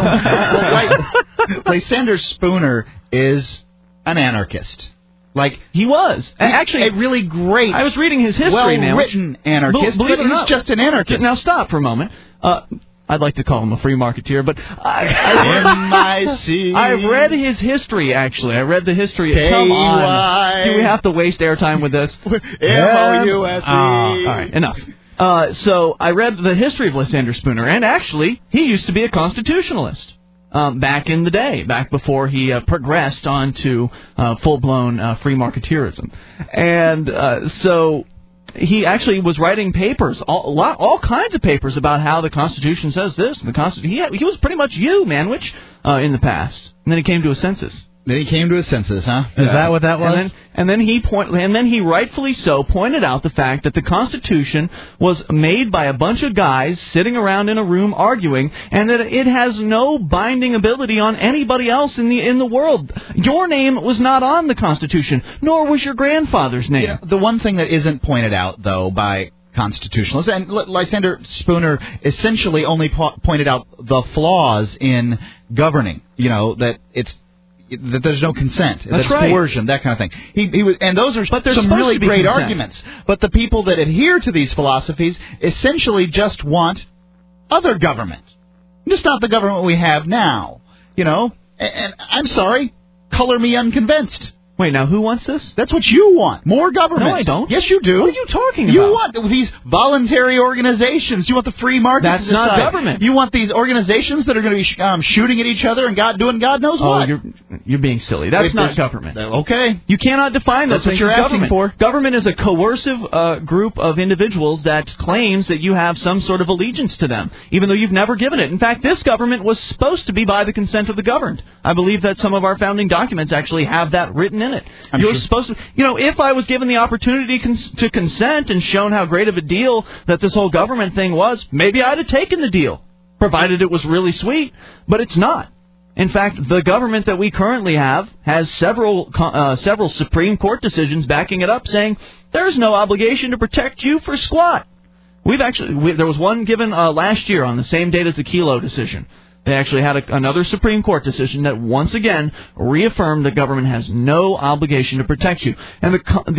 Lysander Spooner is an anarchist. Like he was actually a really great. I was reading his history now. Well-written anarchist, but he's just an anarchist. Now stop for a moment. I'd like to call him a free marketeer, but I read his history. Actually, I read the history. Come on, do we have to waste airtime with this? M-O-U-S-E. All right, enough. So I read the history of Lysander Spooner, and actually, he used to be a constitutionalist. Back in the day, back before he progressed onto full-blown free marketeerism. And so he actually was writing papers, all kinds of papers about how the Constitution says this. And he was pretty much you, Manwich, in the past. And then he came to a census. Then he came to a census, huh? Is that what that was? And then he rightfully so pointed out the fact that the Constitution was made by a bunch of guys sitting around in a room arguing, and that it has no binding ability on anybody else in the world. Your name was not on the Constitution, nor was your grandfather's name. You know, the one thing that isn't pointed out, though, by constitutionalists, and Lysander Spooner essentially only pointed out the flaws in governing. You know, that there's no consent, that's right. Coercion, that kind of thing. He was, and those are some really great consent. arguments. But the people that adhere to these philosophies essentially just want other government, just not the government we have now. You know, and I'm sorry, color me unconvinced. Wait, now who wants this? That's what you want. More government. No, I don't. Yes, you do. What are you talking about? You want these voluntary organizations. You want the free market. That's not government. You want these organizations that are going to be shooting at each other and doing God knows what. You're being silly. That's not government. Okay. You cannot define those That's what things you're as asking government. for. Government is a coercive group of individuals that claims that you have some sort of allegiance to them, even though you've never given it. In fact, this government was supposed to be by the consent of the governed. I believe that some of our founding documents actually have that written in it. You're supposed to, if I was given the opportunity to consent and shown how great of a deal that this whole government thing was, maybe I'd have taken the deal, provided it was really sweet. But it's not. In fact, the government that we currently have has several Supreme Court decisions backing it up, saying there's no obligation to protect you for squat. There was one given last year on the same date as the Kelo decision. They actually had another Supreme Court decision that once again reaffirmed the government has no obligation to protect you. And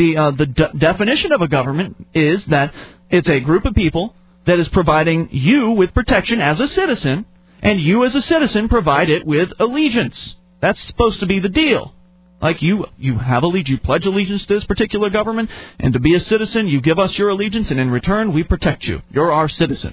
the definition of a government is that it's a group of people that is providing you with protection as a citizen, and you as a citizen provide it with allegiance. That's supposed to be the deal. Like you have allegiance, you pledge allegiance to this particular government, and to be a citizen, you give us your allegiance, and in return, we protect you. You're our citizen.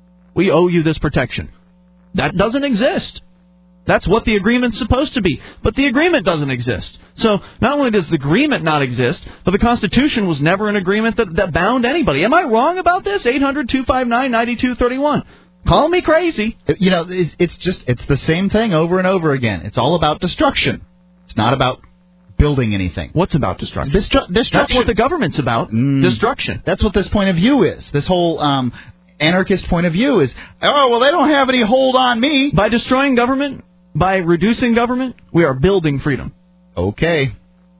We owe you this protection. That doesn't exist. That's what the agreement's supposed to be. But the agreement doesn't exist. So not only does the agreement not exist, but the Constitution was never an agreement that bound anybody. Am I wrong about this? 800-259-9231. Call me crazy. You know, it's the same thing over and over again. It's all about destruction. It's not about building anything. What's about destruction? Destruction. That's what the government's about. Destruction. That's what this point of view is. This whole anarchist point of view is, oh, well, they don't have any hold on me. By destroying government, by reducing government, we are building freedom. Okay.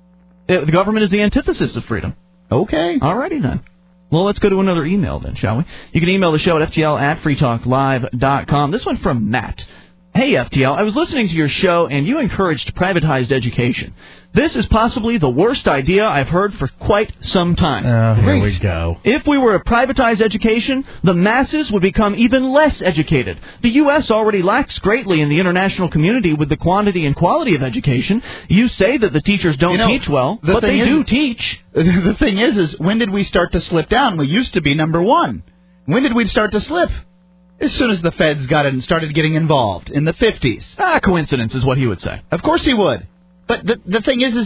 The government is the antithesis of freedom. Okay. Alrighty then. Well, let's go to another email then, shall we? You can email the show at ftl@freetalklive.com. This one from Matt. Hey, FTL, I was listening to your show, and you encouraged privatized education. This is possibly the worst idea I've heard for quite some time. Here we go. If we were to privatize education, the masses would become even less educated. The U.S. already lacks greatly in the international community with the quantity and quality of education. You say that the teachers don't teach well, but they do teach. The thing is when did we start to slip down? We used to be number one. When did we start to slip? As soon as the feds got it and started getting involved in the 50s. Coincidence is what he would say. Of course he would. But the thing is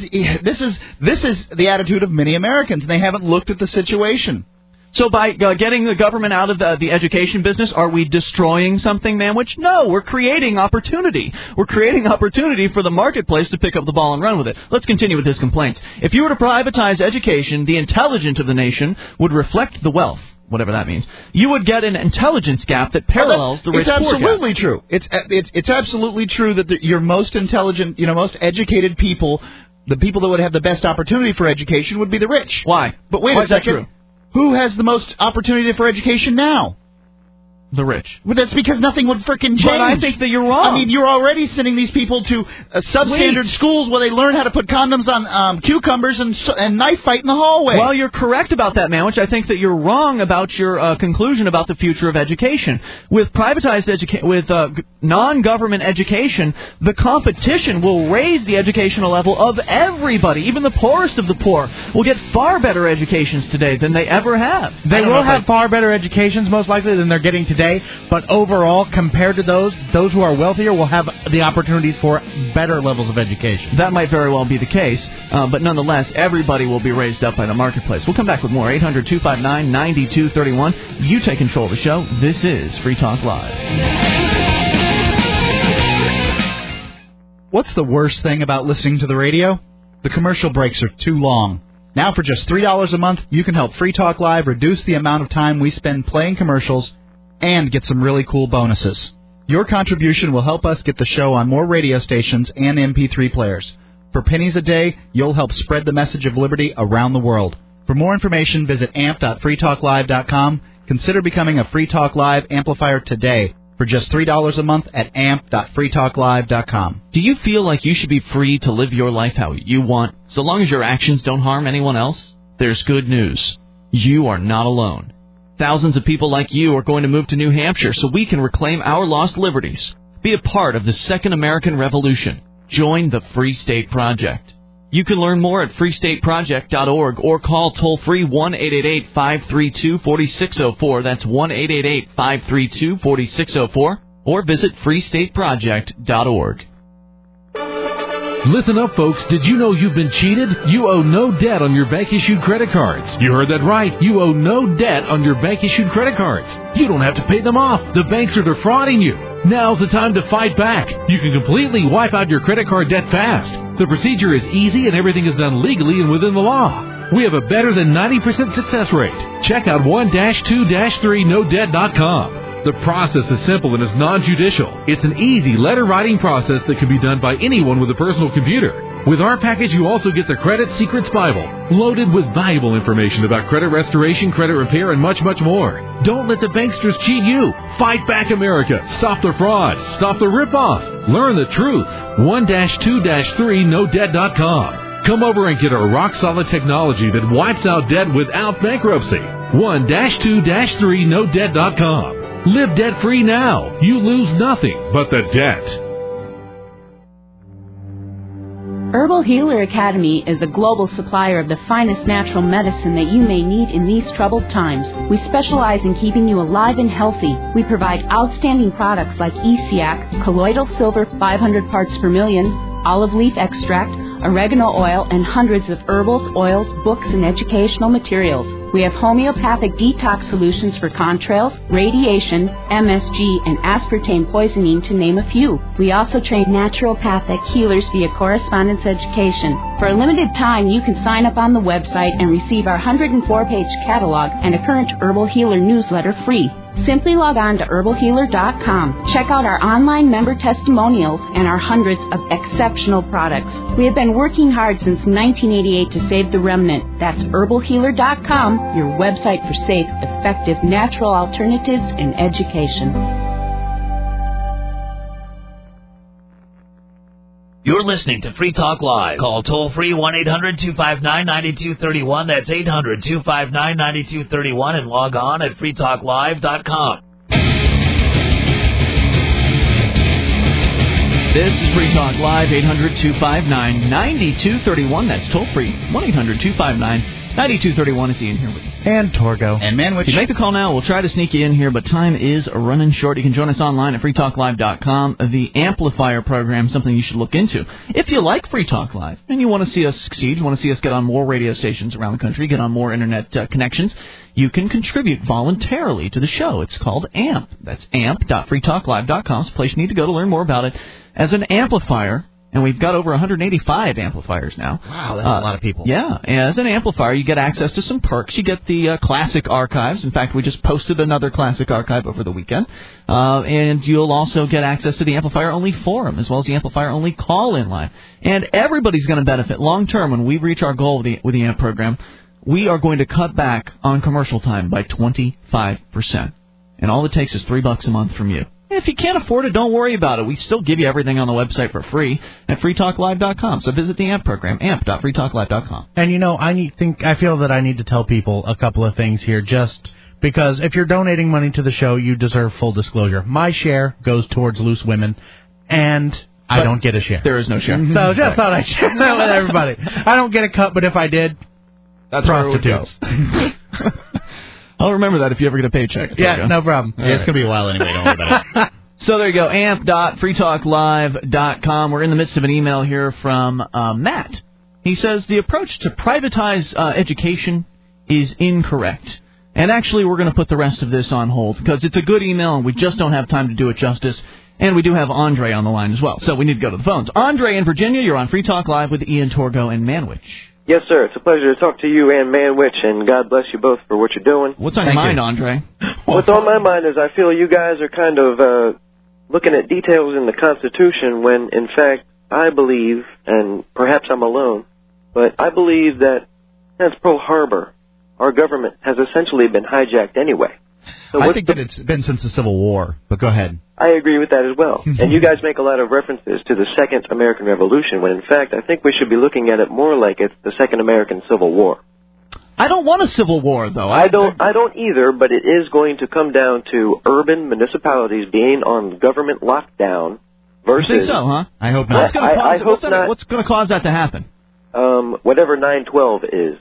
this is the attitude of many Americans, and they haven't looked at the situation. So by getting the government out of the education business, are we destroying something, Manwich? No, we're creating opportunity. We're creating opportunity for the marketplace to pick up the ball and run with it. Let's continue with his complaints. If you were to privatize education, the intelligence of the nation would reflect the wealth. Whatever that means, you would get an intelligence gap that parallels the rich-poor gap. It's absolutely true. It's absolutely true that your most intelligent, most educated people, the people that would have the best opportunity for education, would be the rich. Why? But wait a second. True? Who has the most opportunity for education now? The rich. Well, that's because nothing would frickin' change. But I think that you're wrong. I mean, you're already sending these people to substandard schools where they learn how to put condoms on cucumbers and knife fight in the hallway. Well, you're correct about that, Manwich. I think that you're wrong about your conclusion about the future of education. With privatized non-government education, the competition will raise the educational level of everybody. Even the poorest of the poor will get far better educations today than they ever have. They will have far better educations, most likely, than they're getting today. day. But overall, compared to those who are wealthier will have the opportunities for better levels of education. That might very well be the case, but nonetheless, everybody will be raised up by the marketplace. We'll come back with more. 800-259-9231. You take control of the show. This is Free Talk Live. What's the worst thing about listening to the radio? The commercial breaks are too long. Now for just $3 a month, you can help Free Talk Live reduce the amount of time we spend playing commercials and get some really cool bonuses. Your contribution will help us get the show on more radio stations and MP3 players. For pennies a day, you'll help spread the message of liberty around the world. For more information, visit amp.freetalklive.com. Consider becoming a Free Talk Live amplifier today for just $3 a month at amp.freetalklive.com. Do you feel like you should be free to live your life how you want, so long as your actions don't harm anyone else? There's good news. You are not alone. Thousands of people like you are going to move to New Hampshire so we can reclaim our lost liberties. Be a part of the Second American Revolution. Join the Free State Project. You can learn more at freestateproject.org or call toll-free 1-888-532-4604. That's 1-888-532-4604. Or visit freestateproject.org. Listen up, folks. Did you know you've been cheated? You owe no debt on your bank-issued credit cards. You heard that right. You owe no debt on your bank-issued credit cards. You don't have to pay them off. The banks are defrauding you. Now's the time to fight back. You can completely wipe out your credit card debt fast. The procedure is easy and everything is done legally and within the law. We have a better than 90% success rate. Check out 1-2-3nodebt.com. The process is simple and is non-judicial. It's an easy letter-writing process that can be done by anyone with a personal computer. With our package, you also get the Credit Secrets Bible, loaded with valuable information about credit restoration, credit repair, and much, much more. Don't let the banksters cheat you. Fight back, America. Stop the fraud. Stop the rip-off. Learn the truth. 1-2-3nodebt.com. Come over and get our rock-solid technology that wipes out debt without bankruptcy. 1-2-3nodebt.com. Live debt-free now. You lose nothing but the debt. Herbal Healer Academy is a global supplier of the finest natural medicine that you may need in these troubled times. We specialize in keeping you alive and healthy. We provide outstanding products like ECAC, colloidal silver 500 parts per million, olive leaf extract, oregano oil, and hundreds of herbals, oils, books, and educational materials. We have homeopathic detox solutions for contrails, radiation, MSG, and aspartame poisoning, to name a few. We also train naturopathic healers via correspondence education. For a limited time, you can sign up on the website and receive our 104-page catalog and a current Herbal Healer newsletter free. Simply log on to herbalhealer.com. Check out our online member testimonials and our hundreds of exceptional products. We have been working hard since 1988 to save the remnant. That's herbalhealer.com, your website for safe, effective, natural alternatives in education. You're listening to Free Talk Live. Call toll-free 1-800-259-9231. That's 800-259-9231, and log on at freetalklive.com. This is Free Talk Live, 800-259-9231. That's toll-free, 1-800-259-9231. It's Ian here with you. And Torgo. And Manwich. You make the call now. We'll try to sneak you in here, but time is running short. You can join us online at freetalklive.com. The Amplifier program, something you should look into. If you like Free Talk Live and you want to see us succeed, you want to see us get on more radio stations around the country, get on more Internet connections, you can contribute voluntarily to the show. It's called AMP. That's amp.freetalklive.com. It's a place you need to go to learn more about it. As an amplifier, and we've got over 185 amplifiers now. Wow, that's a lot of people. Yeah, as an amplifier, you get access to some perks. You get the classic archives. In fact, we just posted another classic archive over the weekend. And you'll also get access to the amplifier-only forum, as well as the amplifier-only call-in line. And everybody's going to benefit long-term when we reach our goal with the AMP program. We are going to cut back on commercial time by 25%. And all it takes is $3 a month from you. If you can't afford it, don't worry about it. We still give you everything on the website for free at freetalklive.com. So visit the AMP program, amp.freetalklive.com. And, you know, I feel that I need to tell people a couple of things here, just because if you're donating money to the show, you deserve full disclosure. My share goes towards Loose Women, and I don't get a share. There is no share. So just thought I'd share that with everybody. I don't get a cut, but if I did, that's prostitutes. where it would go. I'll remember that if you ever get a paycheck. Yeah, no problem. Yeah, it's going to be a while anyway. Don't worry about it. So there you go, amp.freetalklive.com. We're in the midst of an email here from Matt. He says the approach to privatize education is incorrect. And actually, we're going to put the rest of this on hold because it's a good email and we just don't have time to do it justice. And we do have Andre on the line as well, so we need to go to the phones. Andre in Virginia, you're on Free Talk Live with Ian Torgo and Manwich. Yes, sir. It's a pleasure to talk to you and Manwich, and God bless you both for what you're doing. What's on your mind, Andre? What's on my mind is I feel you guys are kind of looking at details in the Constitution when, in fact, I believe, and perhaps I'm alone, but I believe that since Pearl Harbor, our government has essentially been hijacked anyway. So I think that it's been since the Civil War, but go ahead. I agree with that as well. And you guys make a lot of references to the Second American Revolution, when in fact I think we should be looking at it more like it's the Second American Civil War. I don't want a civil war, though. I don't either, but it is going to come down to urban municipalities being on government lockdown versus... You think so, huh? I hope not. What's going to cause that to happen? Whatever 9/12 is.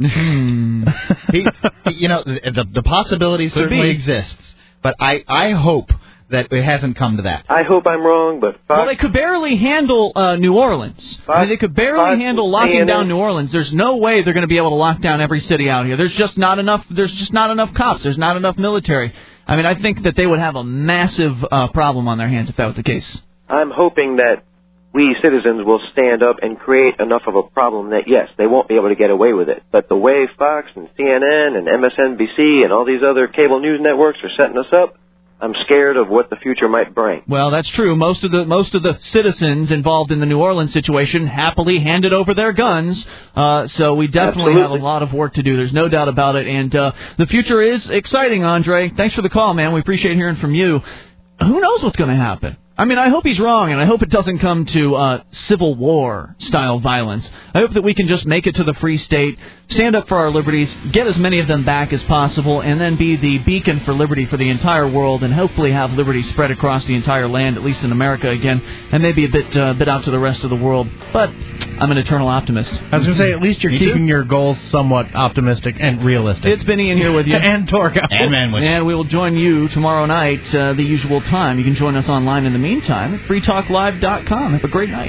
The possibility certainly exists, but I hope that it hasn't come to that. I hope I'm wrong, but... Well, they could barely handle New Orleans. They could barely handle locking down New Orleans. There's no way they're going to be able to lock down every city out here. There's just not enough cops. There's not enough military. I mean, I think that they would have a massive problem on their hands if that was the case. I'm hoping that we citizens will stand up and create enough of a problem that, yes, they won't be able to get away with it. But the way Fox and CNN and MSNBC and all these other cable news networks are setting us up, I'm scared of what the future might bring. Well, that's true. Most of the citizens involved in the New Orleans situation happily handed over their guns. So we definitely have a lot of work to do. There's no doubt about it. And the future is exciting, Andre. Thanks for the call, man. We appreciate hearing from you. Who knows what's going to happen? I mean, I hope he's wrong, and I hope it doesn't come to Civil War-style violence. I hope that we can just make it to the free state, stand up for our liberties, get as many of them back as possible, and then be the beacon for liberty for the entire world, and hopefully have liberty spread across the entire land, at least in America again, and maybe a bit out to the rest of the world. But I'm an eternal optimist. I was going to say, at least you're keeping your goals somewhat optimistic and realistic. It's been Ian here with you. And Torgo. And Manwich. And we will join you tomorrow night, the usual time. You can join us online in the meantime at freetalklive.com. Have a great night.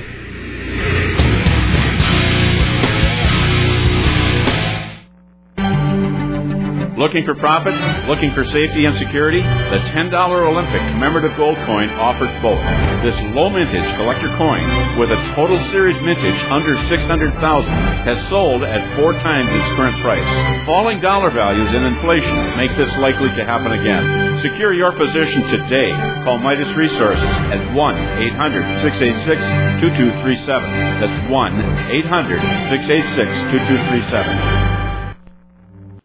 Looking for profit? Looking for safety and security? The $10 Olympic commemorative gold coin offers both. This low mintage collector coin with a total series mintage under $600,000 has sold at 4 times its current price. Falling dollar values and inflation make this likely to happen again. Secure your position today. Call Midas Resources at 1-800-686-2237. That's 1-800-686-2237.